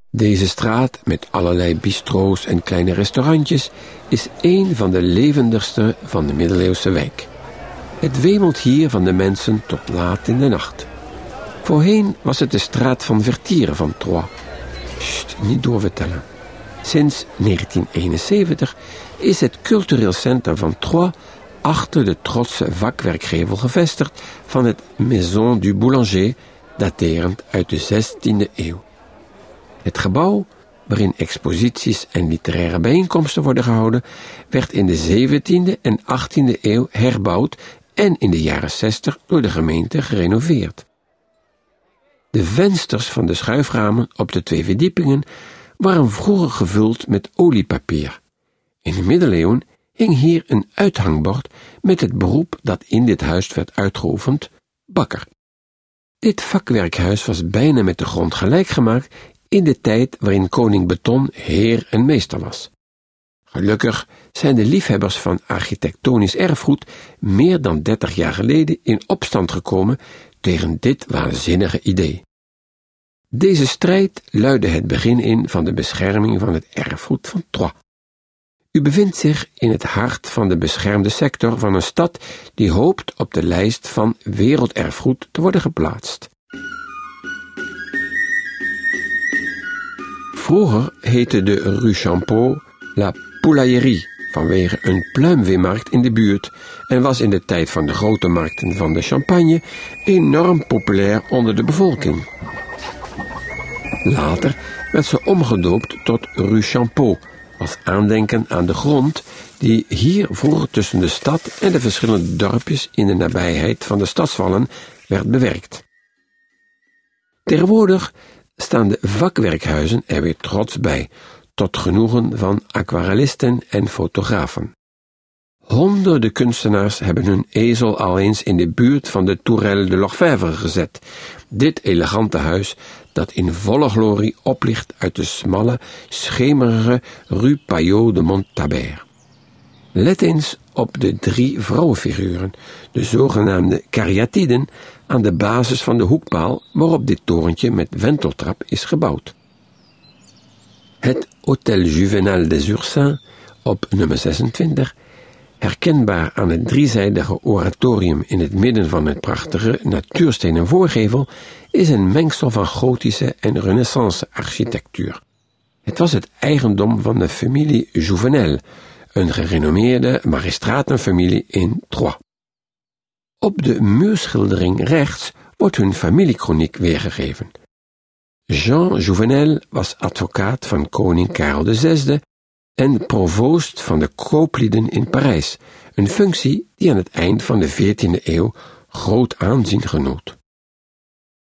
Deze straat, met allerlei bistro's en kleine restaurantjes, is een van de levendigste van de middeleeuwse wijk. Het wemelt hier van de mensen tot laat in de nacht. Voorheen was het de straat van vertieren van Troyes. Sst, niet doorvertellen. Sinds 1971 is het cultureel centrum van Troyes achter de trotse vakwerkgevel gevestigd van het Maison du Boulanger, daterend uit de 16e eeuw. Het gebouw, waarin exposities en literaire bijeenkomsten worden gehouden, werd in de 17e en 18e eeuw herbouwd en in de jaren 60 door de gemeente gerenoveerd. De vensters van de schuiframen op de 2 verdiepingen waren vroeger gevuld met oliepapier. In de middeleeuwen hing hier een uithangbord met het beroep dat in dit huis werd uitgeoefend, bakker. Dit vakwerkhuis was bijna met de grond gelijk gemaakt in de tijd waarin koning Beton heer en meester was. Gelukkig zijn de liefhebbers van architectonisch erfgoed meer dan 30 jaar geleden in opstand gekomen tegen dit waanzinnige idee. Deze strijd luidde het begin in van de bescherming van het erfgoed van Troyes. U bevindt zich in het hart van de beschermde sector van een stad die hoopt op de lijst van werelderfgoed te worden geplaatst. Vroeger heette de Rue Champeau La Poulaillerie vanwege een pluimveemarkt in de buurt en was in de tijd van de grote markten van de Champagne enorm populair onder de bevolking. Later werd ze omgedoopt tot Rue Champeau, als aandenken aan de grond die hier vroeger tussen de stad en de verschillende dorpjes in de nabijheid van de stadswallen werd bewerkt. Tegenwoordig staan de vakwerkhuizen er weer trots bij, tot genoegen van aquarellisten en fotografen. Honderden kunstenaars hebben hun ezel al eens in de buurt van de Tourelle de l'Orfèvre gezet, dit elegante huis dat in volle glorie oplicht uit de smalle, schemerige Rue Payot de Montabert. Let eens op de 3 vrouwenfiguren, de zogenaamde kariatiden, aan de basis van de hoekpaal waarop dit torentje met wenteltrap is gebouwd. Het Hôtel Juvénal des Ursins op nummer 26, herkenbaar aan het driezijdige oratorium in het midden van het prachtige natuurstenen voorgevel, is een mengsel van gotische en renaissance architectuur. Het was het eigendom van de familie Jouvenel, een gerenommeerde magistratenfamilie in Troyes. Op de muurschildering rechts wordt hun familiekroniek weergegeven. Jean Jouvenel was advocaat van koning Karel VI en provoost van de kooplieden in Parijs, een functie die aan het eind van de 14e eeuw groot aanzien genoot.